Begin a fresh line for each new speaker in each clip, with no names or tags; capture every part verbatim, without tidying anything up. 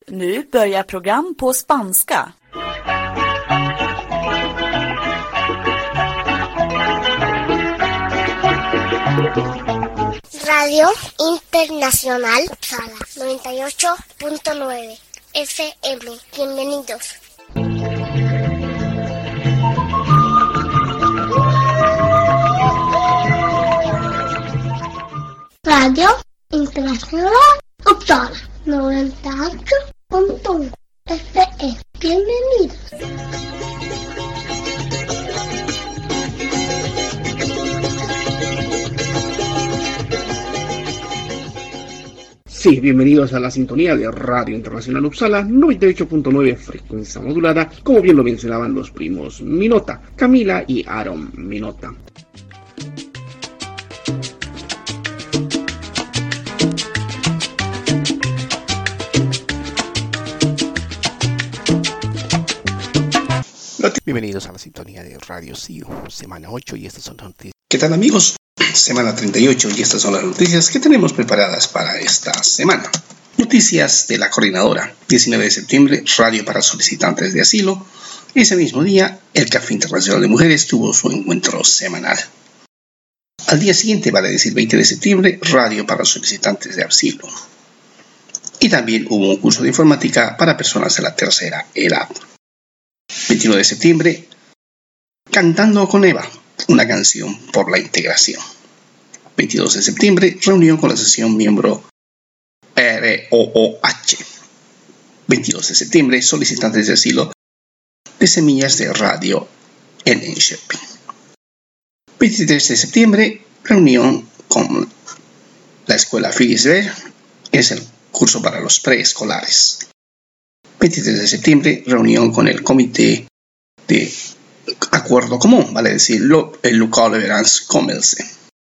Nu börjar program på spanska.
Radio Internacional Uppsala noventa y ocho punto nueve F M. Bienvenidos. Radio Internacional Uppsala noventa y ocho punto uno F M. Bienvenidos.
Sí, bienvenidos a la sintonía de Radio Internacional Uppsala noventa y ocho punto nueve frecuencia modulada, como bien lo mencionaban los primos Minota, Camila y Aaron Minota.
Bienvenidos a la sintonía de Radio C I U, semana ocho, y estas son las noticias.
¿Qué tal, amigos? Semana treinta y ocho, y estas son las noticias que tenemos preparadas para esta semana. Noticias de la coordinadora. diecinueve de septiembre, radio para solicitantes de asilo. Ese mismo día, el Café Internacional de Mujeres tuvo su encuentro semanal. Al día siguiente, vale decir veinte de septiembre, radio para solicitantes de asilo. Y también hubo un curso de informática para personas de la tercera edad. veintiuno de septiembre, Cantando con Eva, una canción por la integración. veintidós de septiembre, reunión con la sesión miembro R O O H. veintidós de septiembre, solicitantes de asilo de Semillas de Radio en Enköping. veintitrés de septiembre, reunión con la escuela Filisberg, es el curso para los preescolares. veintitrés de septiembre, reunión con el comité de acuerdo común, vale decirlo, el Lokale Överenskommelse.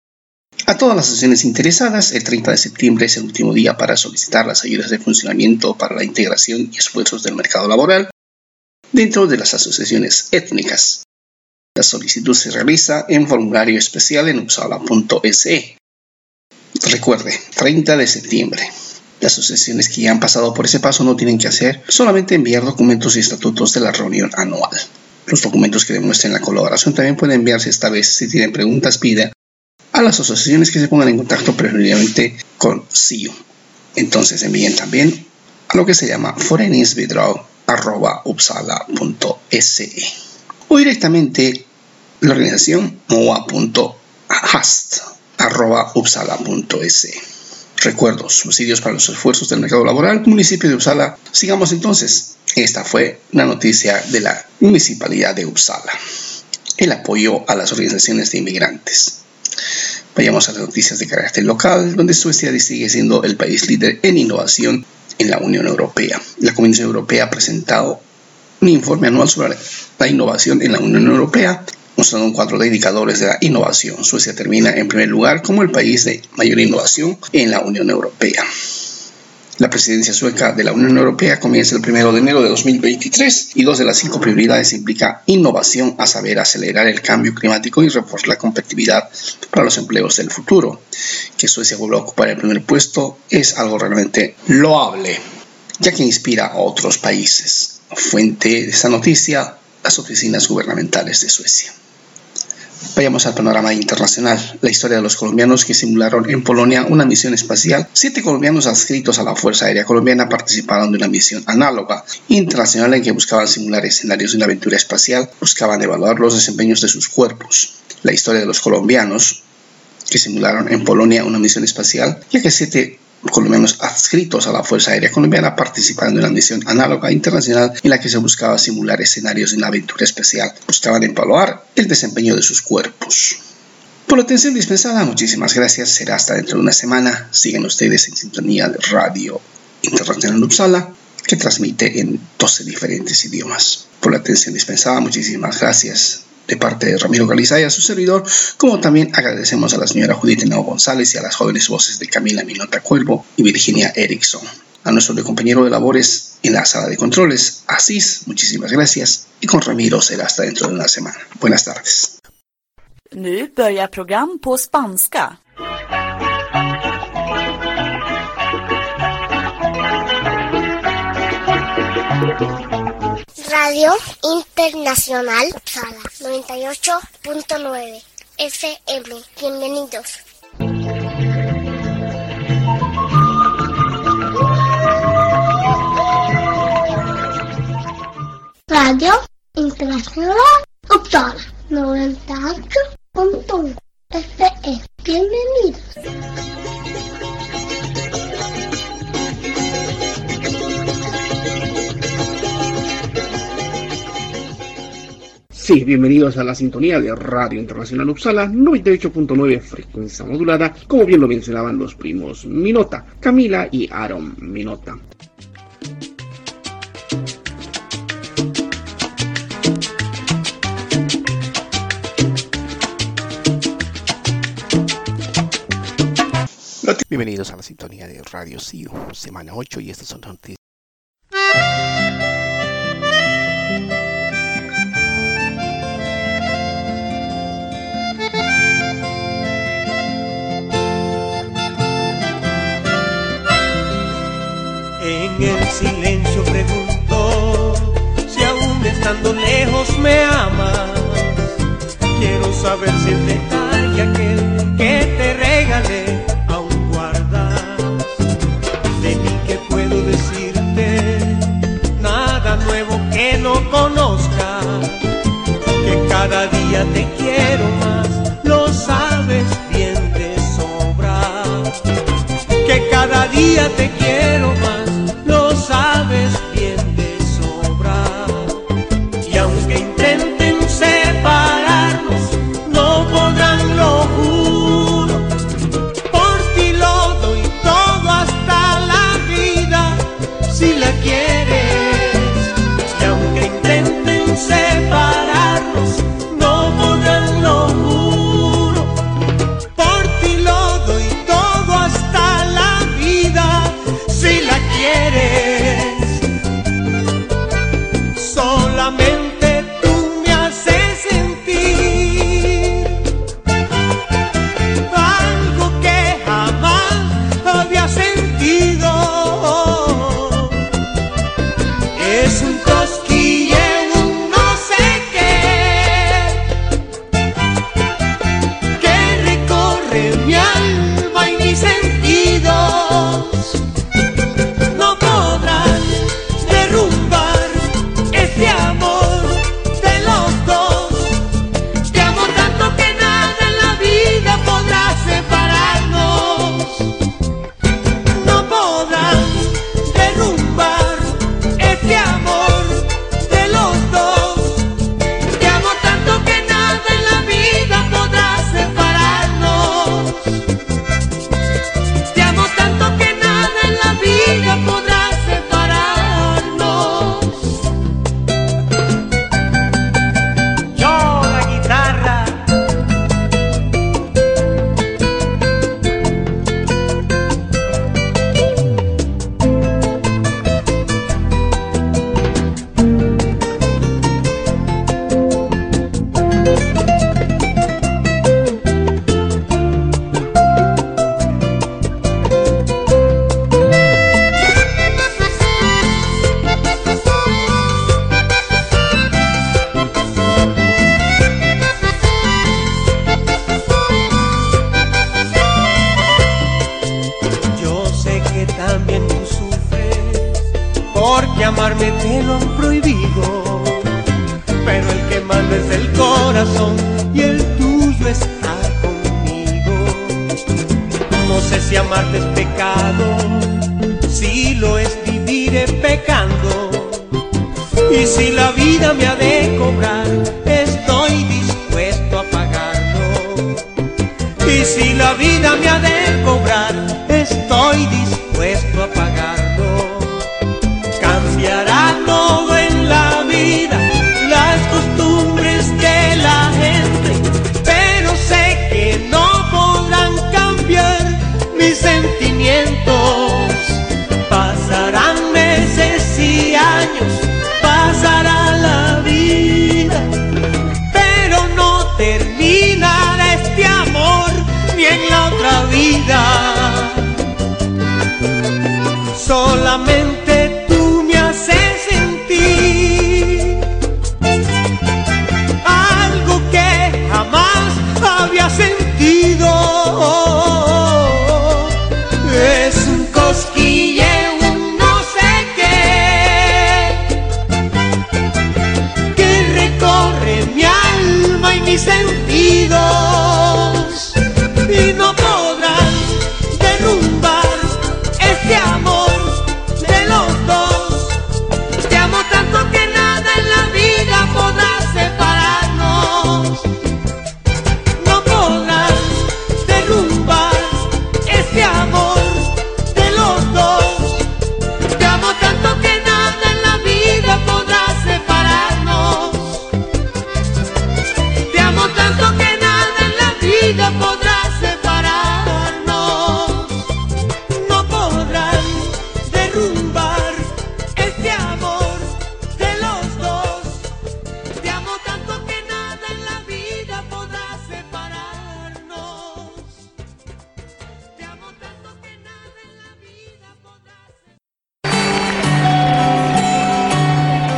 A todas las asociaciones interesadas, el treinta de septiembre es el último día para solicitar las ayudas de funcionamiento para la integración y esfuerzos del mercado laboral dentro de las asociaciones étnicas. La solicitud se realiza en formulario especial en uppsala punto se. Recuerde, treinta de septiembre. Las asociaciones que ya han pasado por ese paso no tienen que hacer, solamente enviar documentos y estatutos de la reunión anual. Los documentos que demuestren la colaboración también pueden enviarse esta vez. Si tienen preguntas, pida a las asociaciones que se pongan en contacto previamente con C I U. Entonces envíen también a lo que se llama foreningsbidrag arroba uppsala punto se o directamente la organización moa punto hast arroba uppsala punto se. Recuerdo, subsidios para los esfuerzos del mercado laboral, municipio de Uppsala. Sigamos entonces. Esta fue la noticia de la municipalidad de Uppsala. El apoyo a las organizaciones de inmigrantes. Vayamos a las noticias de carácter local, donde Suecia sigue siendo el país líder en innovación en la Unión Europea. La Comisión Europea ha presentado un informe anual sobre la innovación en la Unión Europea, mostrando un cuadro de indicadores de la innovación. Suecia termina en primer lugar como el país de mayor innovación en la Unión Europea. La presidencia sueca de la Unión Europea comienza el primero de enero de dos mil veintitrés y dos de las cinco prioridades implica innovación, a saber, acelerar el cambio climático y reforzar la competitividad para los empleos del futuro. Que Suecia vuelva a ocupar el primer puesto es algo realmente loable, ya que inspira a otros países. Fuente de esta noticia, las oficinas gubernamentales de Suecia. Vayamos al panorama internacional. La historia de los colombianos que simularon en Polonia una misión espacial. Siete colombianos adscritos a la Fuerza Aérea Colombiana participaron de una misión análoga internacional en que buscaban simular escenarios de una aventura espacial, buscaban evaluar los desempeños de sus cuerpos. La historia de los colombianos que simularon en Polonia una misión espacial, ya que siete colombianos adscritos a la Fuerza Aérea Colombiana participaron de una misión análoga internacional en la que se buscaba simular escenarios de una aventura especial. Buscaban evaluar el desempeño de sus cuerpos. Por la atención dispensada, muchísimas gracias. Será hasta dentro de una semana. Sigan ustedes en sintonía de Radio Internacional Uppsala, que transmite en doce diferentes idiomas. Por la atención dispensada, muchísimas gracias. De parte de Ramiro Galizaya, su servidor, como también agradecemos a la señora Judith Henao González y a las jóvenes voces de Camila Minota Cuervo y Virginia Erickson. A nuestro compañero de labores en la sala de controles, Asís, muchísimas gracias, y con Ramiro será hasta dentro de una semana. Buenas tardes.
Nu börjar program på spanska.
Radio Internacional Upsala noventa y ocho punto nueve F M. Bienvenidos. Radio Internacional Upsala noventa y ocho punto uno F M. Bienvenidos.
Sí, bienvenidos a la sintonía de Radio Internacional Upsala noventa y ocho punto nueve frecuencia modulada, como bien lo mencionaban los primos Minota, Camila y Aaron Minota.
Bienvenidos a la sintonía de Radio C I U, semana ocho, y estas son las noticias.
En el silencio pregunto si aún estando lejos me amas. Quiero saber si el detalle aquel que te regalé aún guardas. De mí que puedo decirte nada nuevo que no conozcas. Que cada día te quiero más, lo sabes bien de sobra. Que cada día te quiero más, lo sabes bien de sobra. Y aunque intenten separarnos, no podrán, lo juro. Por ti lo doy todo hasta la vida, si la quieres. Y aunque intenten separarnos, no podrán, lo juro. Por ti lo doy todo hasta la vida, si la quieres. Solamente tú me haces sentir algo que jamás había sentido. Es un cosquilleo, un no sé qué, que recorre mi alma y mis sentidos. No podrán derrumbar este amor de los dos. Te amo tanto que nada en la vida podrá separarnos. No podrán derrumbar este amor de los dos. Te amo tanto que nada en la vida podrá separarnos. Te amo tanto que nada en la vida podrá separarnos. Yo, la guitarra. Yo sé que también tú sufres, porque amarme te lo han prohibido. Pero el que manda es el corazón y el tuyo está conmigo. No sé si amarte es pecado, si lo es viviré pecando. Y si la vida me ha de cobrar, estoy dispuesto a pagarlo. Y si la vida me ha de cobrar, estoy dispuesto a pagarlo. Cambiará todo en la vida, las costumbres de la gente, pero sé que no podrán cambiar mis sentimientos. Pasarán meses y años, pasará la vida, pero no terminará este amor ni en la otra vida. Solamente tú me haces sentir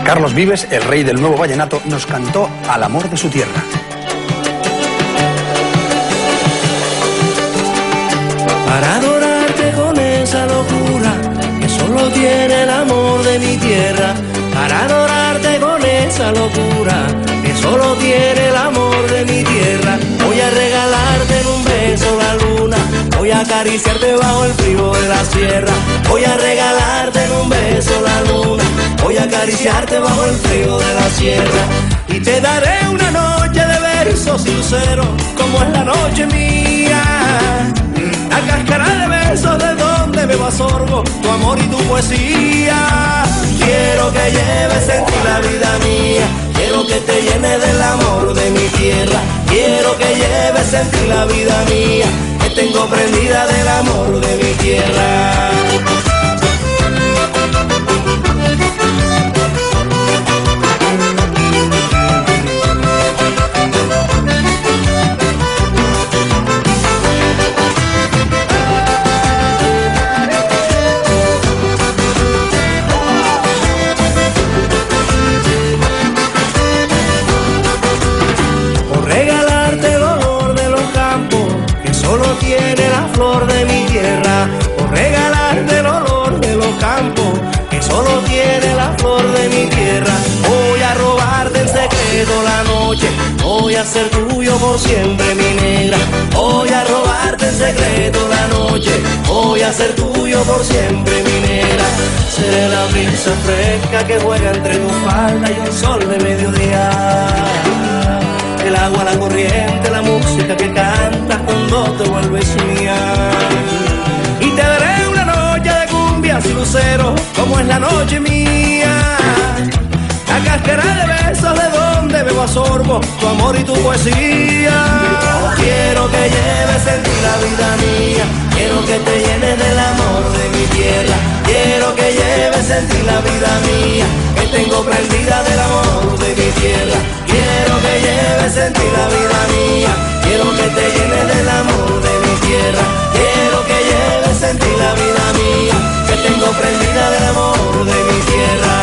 Carlos Vives, el rey del nuevo vallenato, nos cantó Al amor de su tierra.
Para adorarte con esa locura que solo tiene el amor de mi tierra. Para adorarte con esa locura que solo tiene el amor de mi tierra. Voy a regalarte en un beso la luna, voy a acariciarte bajo el frío de la sierra. Voy a regalarte en un beso la luna, voy a acariciarte bajo el frío de la sierra. Y te daré una noche de versos y luceros, como es la noche mía. La cáscara de besos de donde me sorbo tu amor y tu poesía. Quiero que lleves en ti la vida mía, quiero que te llenes del amor de mi tierra. Quiero que lleves en ti la vida mía, que tengo prendida del amor de mi tierra. Tiene la flor de mi tierra, por regalarte el olor de los campos, que solo tiene la flor de mi tierra. Voy a robarte en secreto la noche, voy a ser tuyo por siempre mi negra. Voy a robarte en secreto la noche, voy a ser tuyo por siempre mi negra. Seré la brisa fresca que juega entre tu falda y el sol de mediodía. El agua, la corriente, la música que cantas cuando te vuelves mía. Y te daré una noche de cumbias y luceros, como es la noche mía. La cáscara de besos de donde bebo a sorbo tu amor y tu poesía. Quiero que lleves en ti la vida mía, quiero que te llenes del amor de mi tierra. Quiero que lleves en ti la vida mía, que tengo prendida del amor de mi tierra. Quiero que lleves en ti la vida mía, quiero que te llenes del amor de mi tierra. Quiero que lleves en ti la vida mía, que tengo prendida del amor de mi tierra.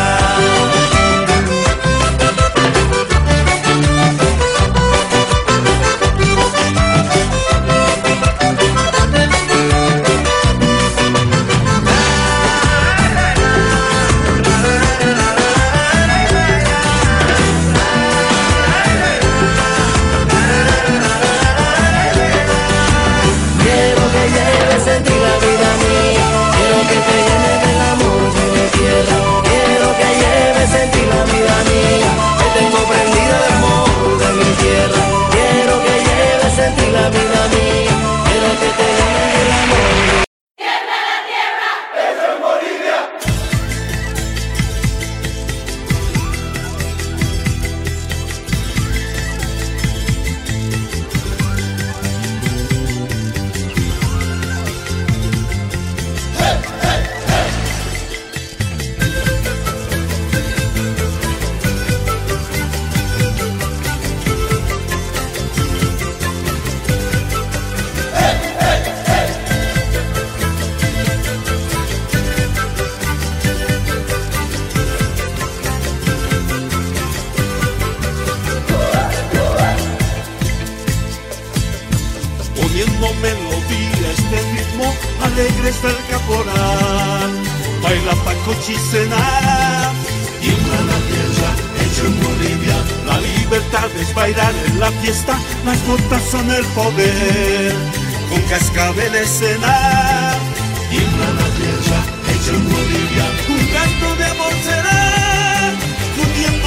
Las notas son el poder, con cascabeles en ar. Tiembla la tierra, hecho en Bolivia. Un canto de amor será, fundiendo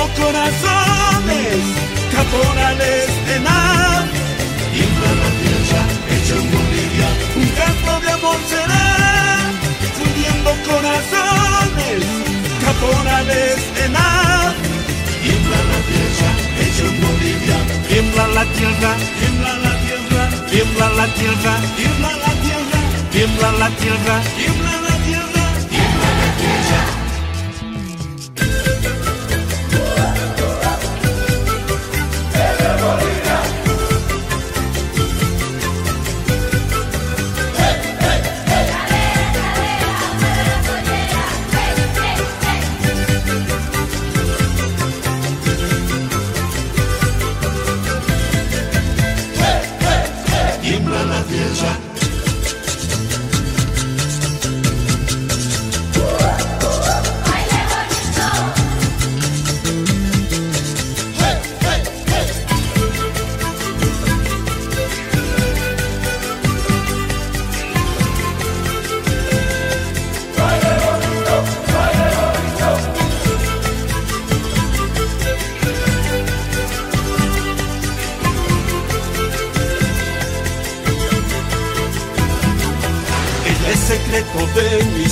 corazones, caporales en ar. Tiembla la tierra, hecho en Bolivia. Un canto de amor será, fundiendo corazones, caporales en ar. Tiembla la tierra, hecho en Bolivia. Tiembla la tierra, tiembla la tierra, tiembla la tierra, tiembla la tierra, tiembla la tierra, tiembla la tierra, tiembla la tierra.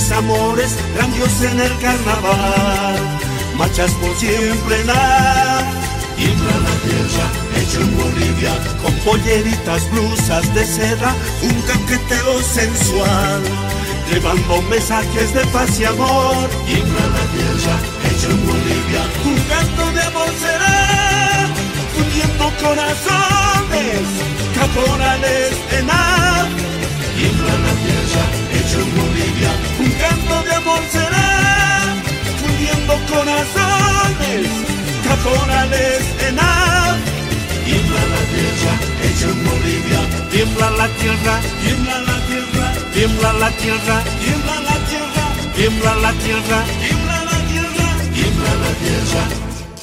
mis amores, grandiosos en el carnaval. Marchas por siempre en la tiembla la tierra, hecho en Bolivia, con polleritas, blusas de seda, un caqueteo sensual, llevando mensajes de paz y amor. Tiembla la tierra, hecho en Bolivia, un canto de amor será, uniendo corazones, caporales en ar. Tiembla la tierra, hecho en Bolivia, un canto de amor será, uniendo corazones, caporales en ar. Tiembla la tierra, hecho en Bolivia, tiembla la tierra, tiembla la tierra, tiembla la tierra, tiembla la tierra, tiembla la tierra, tiembla la tierra, tiembla la tierra.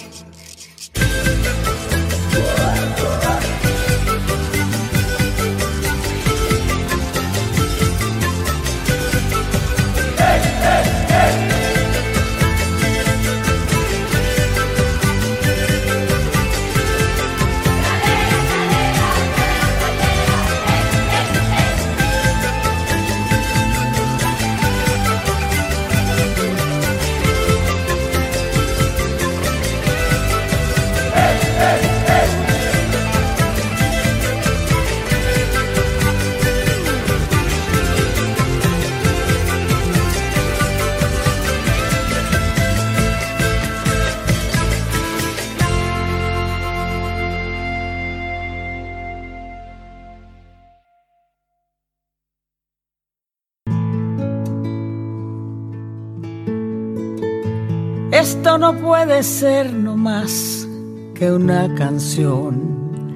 Esto no puede ser no más que una canción.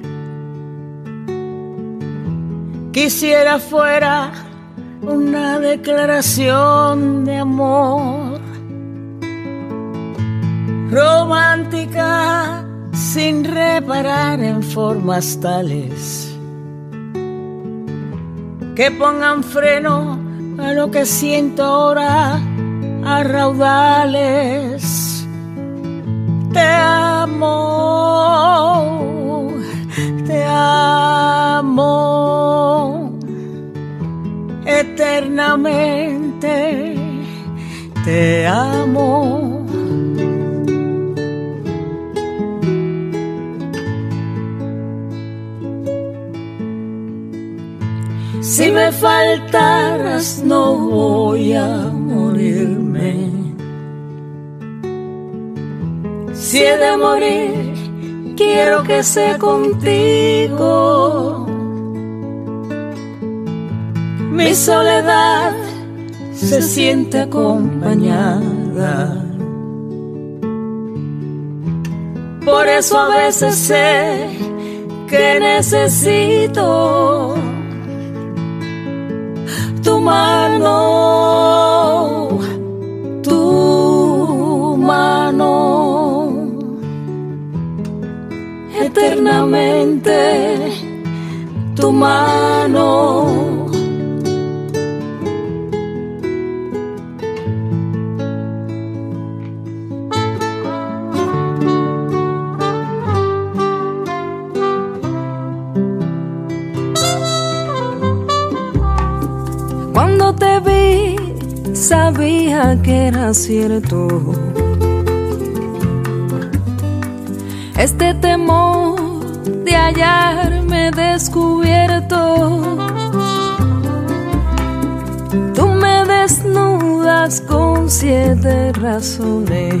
Quisiera fuera una declaración de amor, romántica sin reparar en formas tales que pongan freno a lo que siento ahora a raudales. Te amo, te amo eternamente, te amo. Si me faltaras no voy a morirme. Si he de morir, quiero que sea contigo. Mi soledad se siente acompañada. Por eso a veces sé que necesito tu mano, tu mano, eternamente tu mano. Cuando te vi, sabía que era cierto. Este temor de hallarme descubierto. Tú me desnudas con siete razones.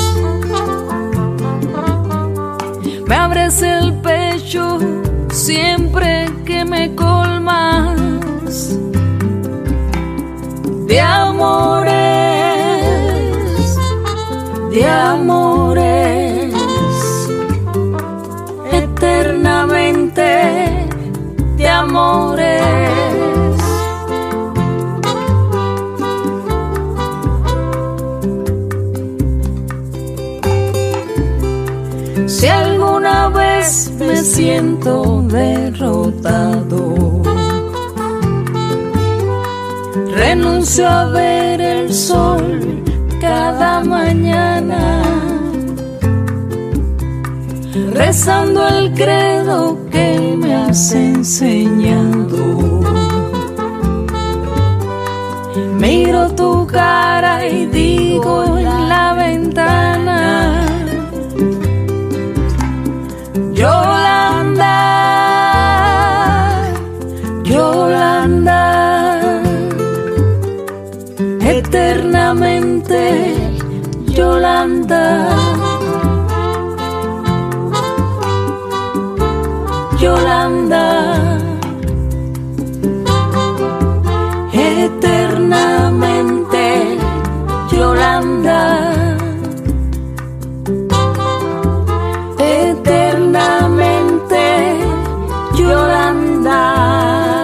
Me abres el pecho siempre que me colmas de amores, de amores, eternamente de amores. Si alguna vez me siento derrotado, renuncio a ver el sol cada mañana, rezando el credo que me has enseñado. Miro tu cara y digo en la ventana: Yolanda, Yolanda, eternamente Yolanda, Yolanda, eternamente Yolanda, eternamente Yolanda.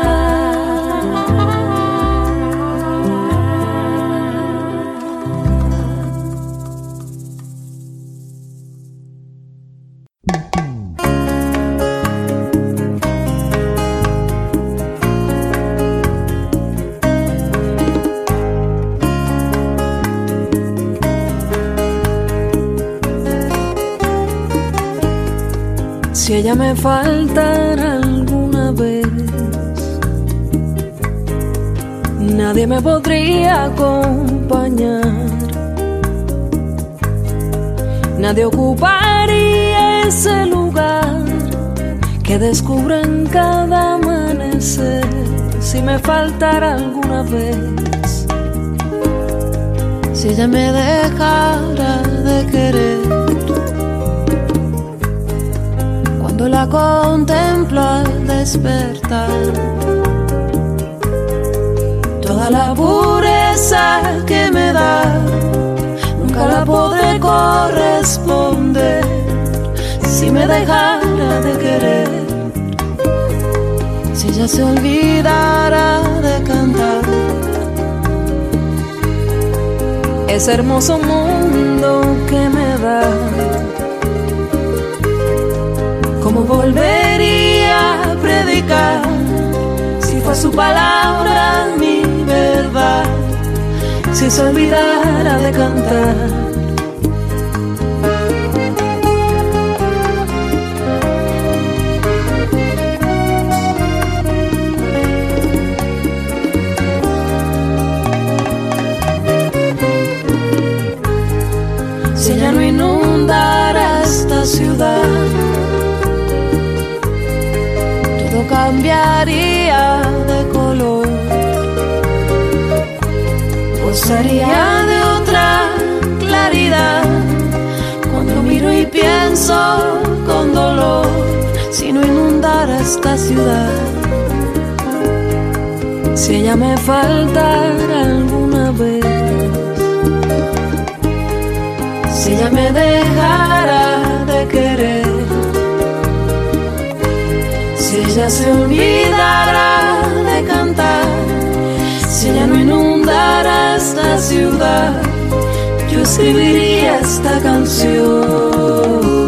Si ella me faltara alguna vez, nadie me podría acompañar, nadie ocuparía ese lugar que descubro en cada amanecer. Si me faltara alguna vez, si ella me dejara de querer, cuando la contemplo al despertar, toda la pureza que me da nunca la podré corresponder. Si me dejara de querer, si ella se olvidara de cantar, ese hermoso mundo que me da, ¿cómo volvería a predicar si fue su palabra mi verdad? Si se olvidara de cantar, si ella no inundara esta ciudad, cambiaría de color, gozaría de otra claridad cuando miro y pienso con dolor. Si no inundara esta ciudad, si ella me faltara alguna vez, si ella me dejara de querer, si ella se olvidara de cantar, si ella no inundara esta ciudad, yo escribiría esta canción.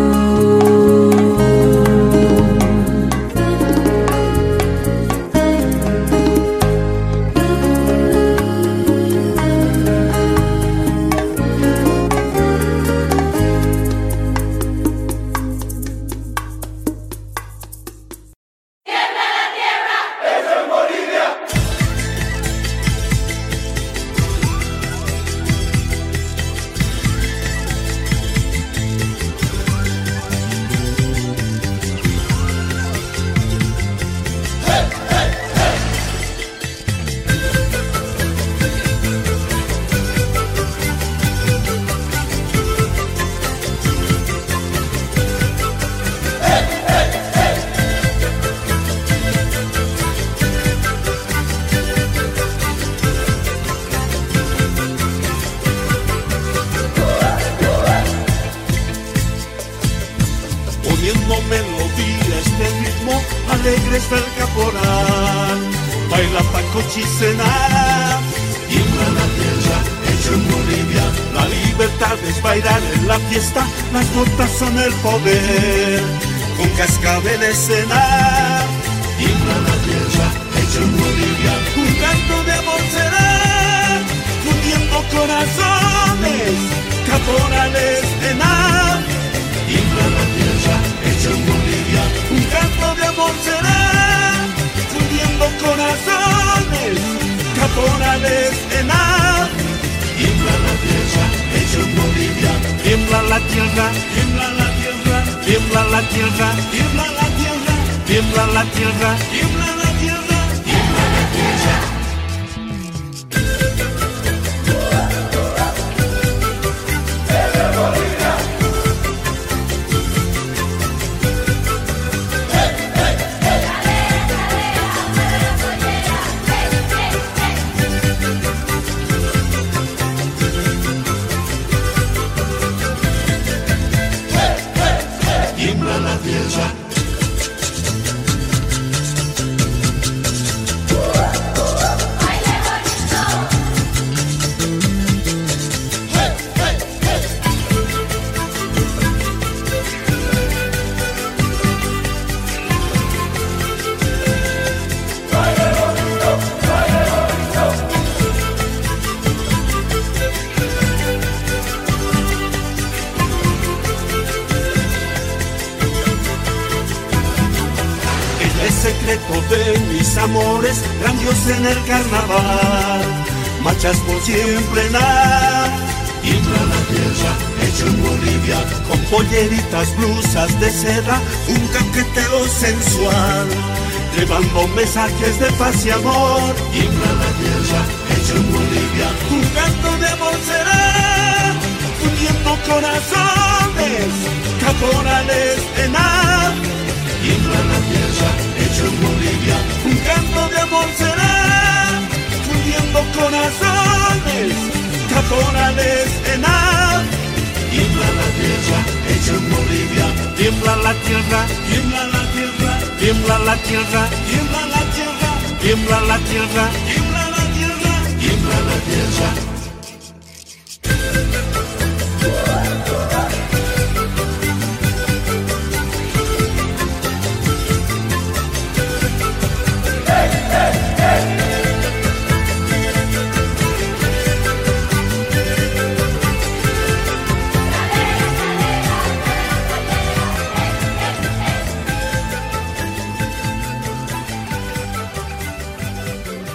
Las notas son el poder, con cascabeles en la himno a la tierra, hecho en Bolivia. Un canto de amor será, fundiendo corazones, caporales en la himno a la tierra, hecho en Bolivia. Un canto de amor será, fundiendo corazones, caporales en la la tierra, tiembla la tierra, tiembla la tierra, tiembla la tierra, tiembla la tierra, tiembla la tierra, tiembla la tierra. Tiembla la tierra. Secreto de mis amores, grandios en el carnaval, marchas por siempre nada. Tiembla la tierra, hecho en Bolivia, con polleritas, blusas de seda, un caqueteo sensual, llevando mensajes de paz y amor. Tiembla la tierra, hecho en Bolivia, un canto de amor será, uniendo corazones, caporales en ar. Tiembla la tierra, hecho en Bolivia, un canto de amor será, fundiendo corazones, caporales en ar. Tiembla la tierra, hecho en Bolivia, tiembla la tierra, tiembla la tierra, tiembla la tierra, tiembla la tierra, tiembla la tierra, tiembla la tierra, tiembla la tierra.